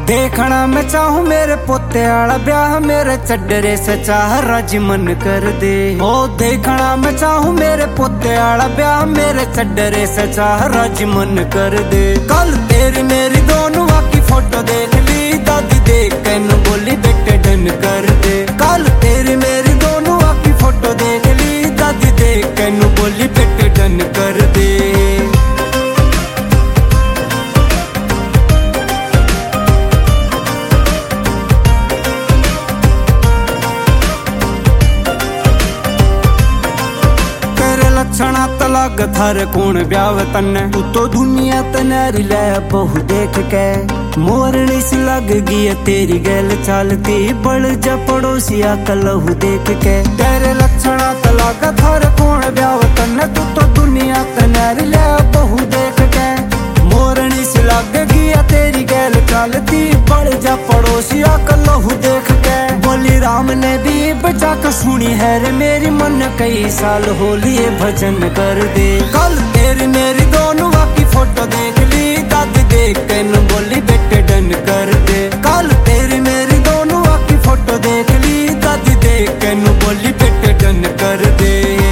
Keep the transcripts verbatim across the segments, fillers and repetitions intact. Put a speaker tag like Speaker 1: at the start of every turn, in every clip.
Speaker 1: देखना मैं चाहूँ मेरे पोते आला ब्याह, मेरे चड्डरे से चाह राजी मन कर दे। ओ देखना मैं चाहूँ मेरे पोते आला ब्याह, मेरे चड्डरे से चाह राजी मन कर दे। कल तेरी मेरी दोनों की फोटो देख ली, दादी देख कैन बोली बेटे डन कर दे। कल तेरी मेरी दोनों की फोटो देख ली, दादी देख कैन बोली बेटे डन कर दे। लक्षणा तलाग थारे कौन ब्याव तन्ने, तू तो दुनिया तनारी ले बहु देख के। मोरनी सी लग गई तेरी गैल चालती, बड़ जा पड़ोसिया कलहू देख के। तेरे लक्षणा तलाग थारे कौन ब्याव तन्ने, तू तो दुनिया तनारी ले बहु देख के। मोरनी सी लग गई तेरी गैल चालती, बड़ जा पड़ोसिया कलहू देख के। बोली राम ने भी बचा कर सुनी है रे मेरी, मन कई साल हो लिए भजन कर दे। कल तेरी मेरी दोनों की फोटो देख ली, दादी देख कैन बोली बेटे डन कर दे। कल तेरी मेरी दोनों की फोटो देख ली, दादी देख कैन बोली बेटे डन कर दे।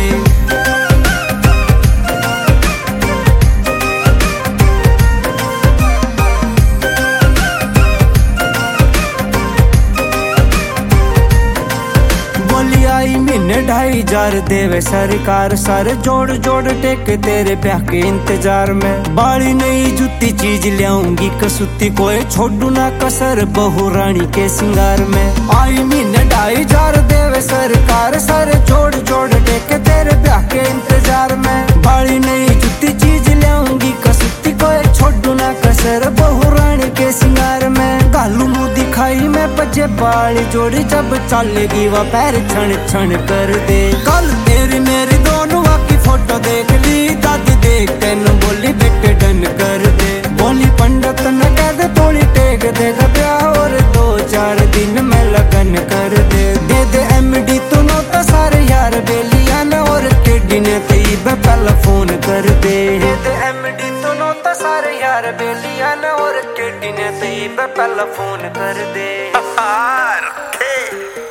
Speaker 1: आई महीने ढाई हजार देवे सरकार, सारे जोड़ जोड़ टेके तेरे ब्याह के इंतजार में। बाड़ी नई जूती चीज लियाऊंगी कसूती, कोई छोड़ू ना कसर बहू रानी के सिंगार में। आई महीने ढाई हजार देवे सरकार, सारे जोड़ जोड़ टेके तेरे ब्याह के इंतजार में। बाड़ी नई जूती चीज लियाऊंगी कसूती, कोई छोड़ू ना कसर बहू रानी के सिंगार में। गालू मुँह दिखाई मैं बजे बाली जोड़ी, जब चलेगी वह पैर छण छण कर दे। कल तेरी मेरी दोनों की फोटो देख ली, दादी देख कैन बोली बेटे डन कर दे। बोली पंडित न कह दे थोड़ी टेक देगा ब्याह, और दो चार दिन में लगन कर दे। दे दे एमडी तू नो तो सारे यार बेलिया न, और टेडी ने तीब पहला फोन कर दे। दे दे एमडी तू नो तो सारे यार बेलिया न, और टेडी ने तीब पहला फोन कर दे।